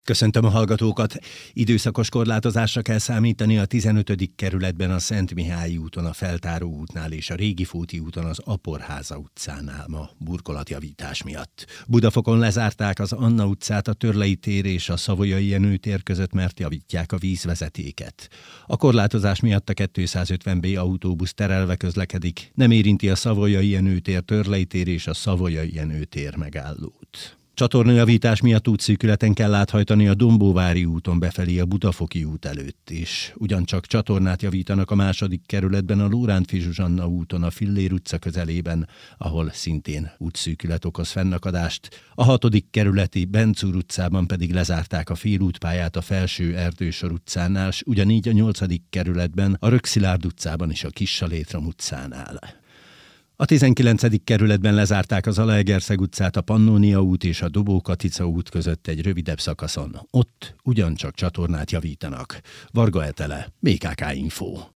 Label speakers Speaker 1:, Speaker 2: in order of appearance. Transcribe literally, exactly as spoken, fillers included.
Speaker 1: Köszöntöm a hallgatókat! Időszakos korlátozásra kell számítani a tizenötödik kerületben a Szent Mihályi úton, a Feltáró útnál és a Régifóti úton az Aporháza utcánál ma burkolatjavítás miatt. Budafokon lezárták az Anna utcát, a Törlei tér és a Savoyai Jenő tér között, mert javítják a vízvezetéket. A korlátozás miatt a kétszázötven bé autóbusz terelve közlekedik, nem érinti a Savoyai Jenő tér, Törlei tér és a Savoyai Jenő tér megállót. Csatornajavítás miatt útszűkületen kell áthajtani a Dombóvári úton befelé a Budafoki út előtt is. Ugyancsak csatornát javítanak a második kerületben a Lórántffy Zsuzsanna úton a Fillér utca közelében, ahol szintén útszűkület okoz fennakadást. A hatodik kerületi Bencúr utcában pedig lezárták a félútpályát a Felső Erdősor utcánál, s ugyanígy a nyolcadik kerületben a Rökszilárd utcában és a Kissalétram utcánál. A tizenkilencedik kerületben lezárták az Zalaegerszeg utcát, a Pannónia út és a Dobó-Katica út között egy rövidebb szakaszon. Ott ugyancsak csatornát javítanak. Varga Etele, bé ká ká Info.